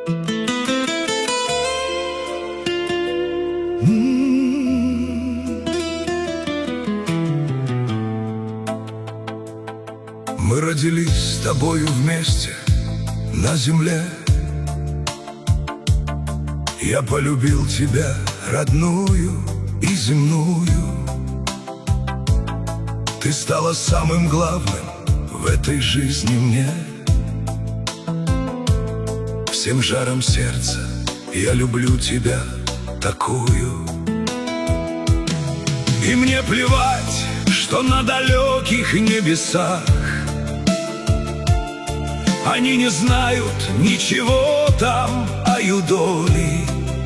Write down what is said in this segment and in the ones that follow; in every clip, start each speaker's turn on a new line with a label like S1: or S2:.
S1: Мы родились с тобою вместе на земле. Я полюбил тебя, родную и земную. Ты стала самым главным в этой жизни мне. Всем жаром сердца я люблю тебя такую. И мне плевать, что на далеких небесах они не знают ничего там о юдоли.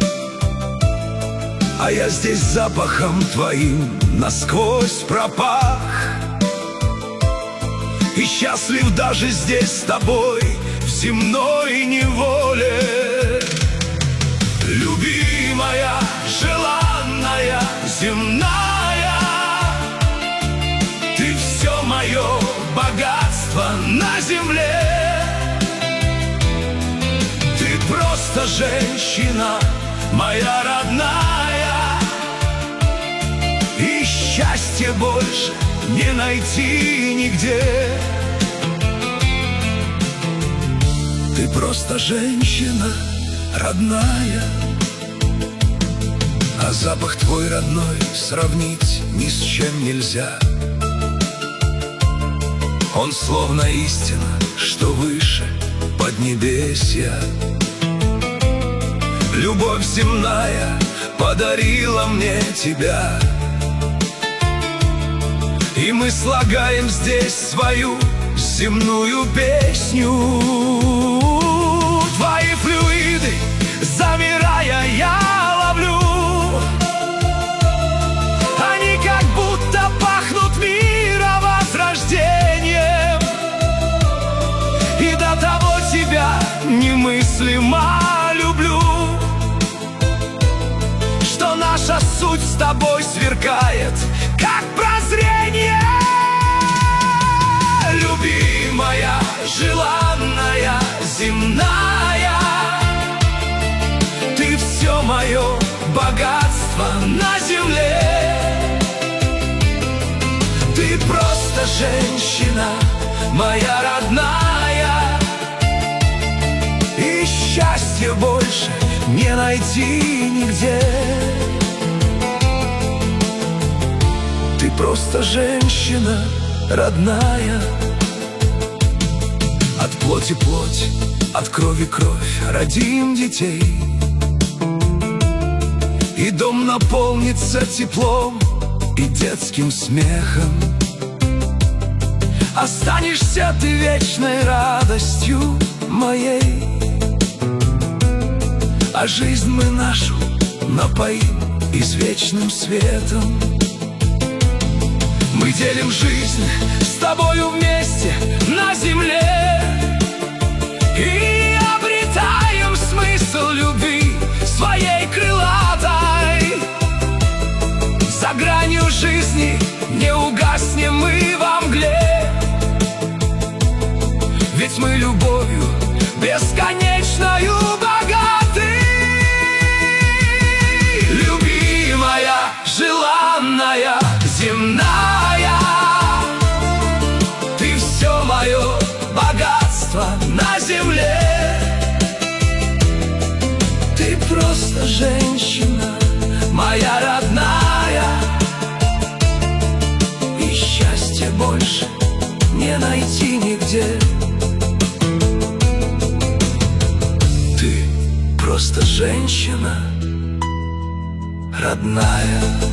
S1: А я здесь запахом твоим насквозь пропах. И счастлив даже здесь с тобой в земной неволе. Любимая, желанная, земная, ты все мое богатство на земле. Ты просто женщина, моя родная, и счастья больше не найти нигде. Ты просто женщина, родная, а запах твой родной сравнить ни с чем нельзя. Он словно истина, что выше поднебесья. Любовь земная подарила мне тебя, и мы слагаем здесь свою земную песню. Твои флюиды, замирая, я ловлю. Они как будто пахнут мировозрождением, и до того тебя немыслимо люблю, что наша суть с тобой сверкает, как прозрение. Любимая, желанная, земная, ты все мое богатство на земле. Ты просто женщина, моя родная, и счастья больше не найти нигде. Ты просто женщина, родная, от плоти плоть, от крови кровь родим детей, и дом наполнится теплом и детским смехом. Останешься ты вечной радостью моей, а жизнь мы нашу напоим извечным светом. Мы делим жизнь с тобою вместе на земле и обретаем смысл любви своей крылатой. За гранью жизни не угаснем мы во мгле, ведь мы любовью бесконечною богаты. Любимая, желанная, земная, ты все мое богатство на земле. Ты просто женщина, моя родная, и счастья больше не найти нигде. Ты просто женщина, родная.